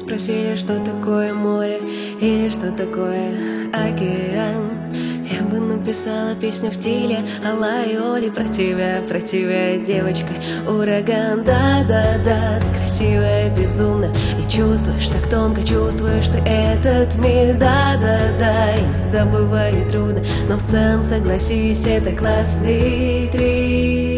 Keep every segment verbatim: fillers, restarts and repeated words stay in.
спросили, что такое море или что такое океан, я бы написала песню в стиле Алла и Оли про тебя, про тебя, девочка, ураган. Да-да-да, ты красивая, безумно, и чувствуешь, так тонко чувствуешь ты этот мир. Да-да-да, иногда бывает трудно, но в целом, согласись, это классный трип.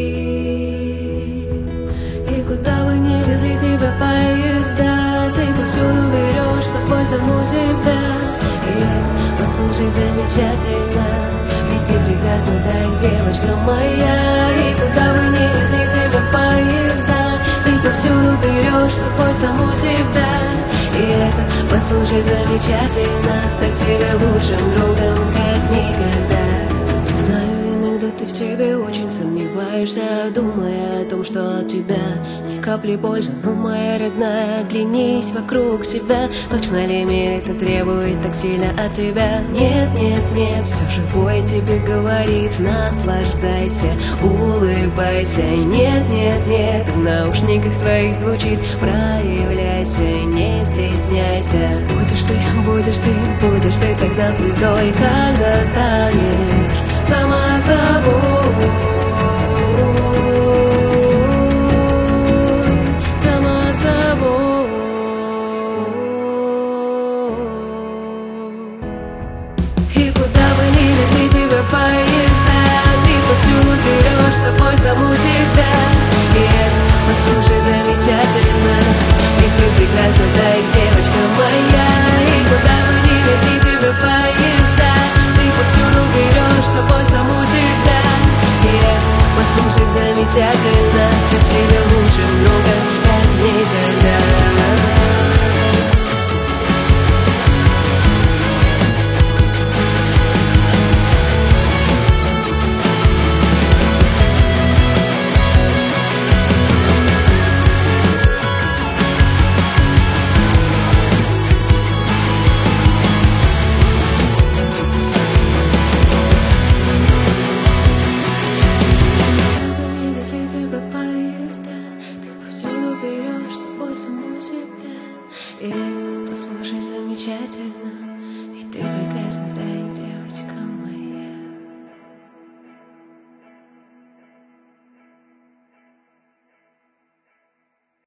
И куда бы ни везли тебя поезда, ты повсюду берешь с собой саму себя. И это, послушай, замечательно, ведь ты прекрасна так, девочка моя. И куда бы ни везли тебя поезда, ты повсюду берешь с собой саму себя. И это, послушай, замечательно, стать тебе лучшим другом, как никогда. Знаю, иногда ты в себе очень сомневаешься, думая о том, что от тебя ни капли пользы. Но, моя родная, оглянись вокруг себя. Точно ли мир это требует так сильно от тебя? Нет, нет, нет, все живое тебе говорит: наслаждайся, улыбайся. Нет, нет, нет, в наушниках твоих звучит: проявляйся, не стесняйся. Будешь ты, будешь ты, будешь ты тогда звездой, когда станешь сама собой. Сама собой. И куда бы ни везли тебя поезда, ты повсюду берешь с собой саму себя. И это, послушай, замечательно, ведь ты прекрасна так, девочка моя. И куда бы ни везли тебя поезда, ты повсюду берешь с собой саму себя. И это, послушай, замечательно, стать тебе лучшим другом, как никогда. И это, послушай, замечательно.